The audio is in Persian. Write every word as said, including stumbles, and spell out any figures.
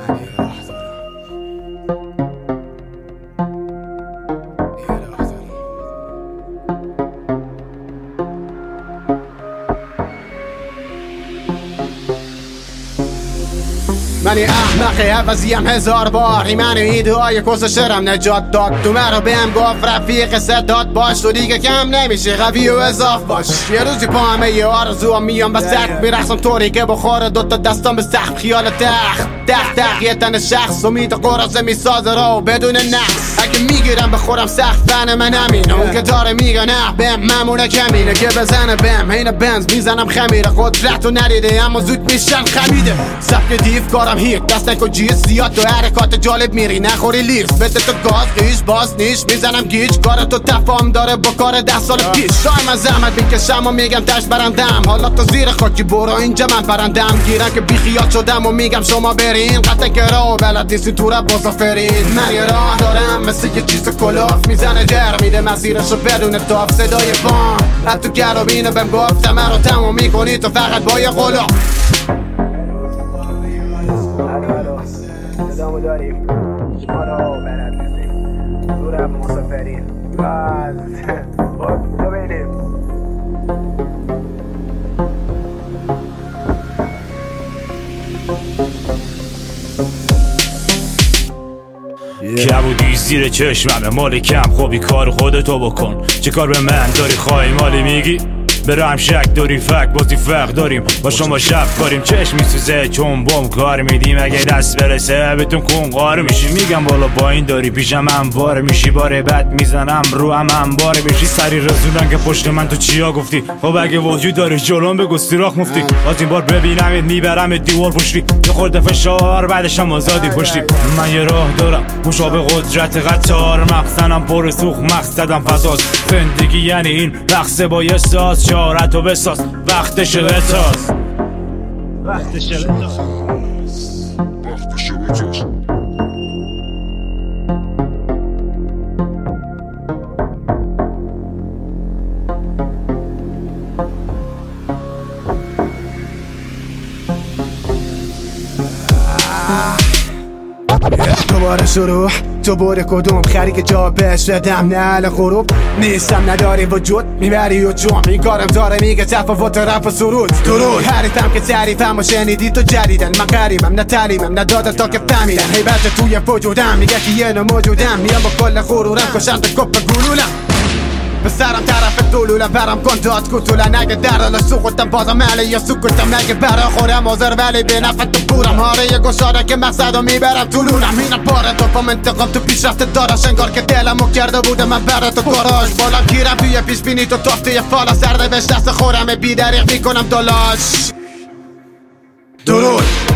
منی احمقی عوضیم هزار بار ایمن ایده های کس شرم نجات داد تو مرا بهم گفت رفیق صدات باش تو دیگه کم نمیشه قوی و اضاف باش یه روزی پا همه یه آرزو هم میام بسخت میرخصم طوری که بخوره دوتا دستان به سخت خیال تخت دخت دخت یه تن شخص امید قرصه میسازه رو بدون نقص اگه میگیرم بخورم سخت فن من همینه اون که داره میگه نه بهم ممونه کمینه که بزنه بهم حین بنز میزنم خمیره قدرت رو ندیده اما زود میشن خمیده سبک دیف کارم هیت دست نکن جیز زیاد تو حرکات جالب میری نخوری لیرز بده تو گاز قیش باز نیش میزنم گیج کار تو تفاهم داره با کار ده سال پیش دائم از زحمت میکشم و میگم تش برندم حالا تو زیر خاکی برو اینجا من برندم گیرن که بیخیال شدم و میگم شما برین قطعه که راه بلد نیستی تو رب مسافرین من یه راه دارم مثل یه چیز کلاف میزنه در میده مسیرشو بدون تاف صدای پام حتی گرابینه بهم گفتم من رو تموم میکنی تو فقط با یه غلاف ادامه داریم ما رو بلد نیستیم تو رب مسافرین باز خب ببینیم کبودی زیر چشممه مال کم خوبی کار خودتو بکن چه کار به من داری خواهی مالی میگی برم شک داری فک بازی فق داریم با شما شب کاریم چشم میسوزه چون بوم کار میدیم اگه دست برسه بهتون کن قار میشی میگم بالا با این داری پیشم انبار میشی باره بد میزنم رو هم انبار میشی سری رسوندن که پشت من تو چیا گفتی خب اگه وجود داری جلوم بگو سیراخ مفتی از این بار ببینم میبرم دیوار پشتی یه خورده فشار بعدش هم آزادی پشتی من یه راه دارم مشابه قدرت قطار مقصدم پر سوخ مقصدم فضاست زندگی یعنی این رقص با یه ساز شارت و بساز وقتش بتاز وقتش بتاز وقتش بتاز دوباره شروع تو بور کدوم خری که جا بهش بدم نه غروب نیستم نداری وجود میبری و جوم این کارم داره میگه تفاوت رپ و سرود درود حریفم که تعریفم و شنیدی تو جدیدن من قریبم نه تعلیمم نه داده تا که فهمیدن حیبت توی وجودم میگه که یه نو موجودم میام با کل غرورم کشم به کپ گلولم به سرم طرف دلولم برم کن داد کتولن اگه در حال سوختم بازم علی یا سکوتم اگه برا خورم آزر ولی به نفت تو بورم هاره یه گشاده که مقصدو میبرم طولونم اینم باره تو پام انتقام تو پیشرفت دارش انگار که دلمو کرده بودم من برا تو گاراژ بالا گیرم توی پیش بینی تو تافته یه فالا سرده بهش دست خورم بی دریغ میکنم دالاش درود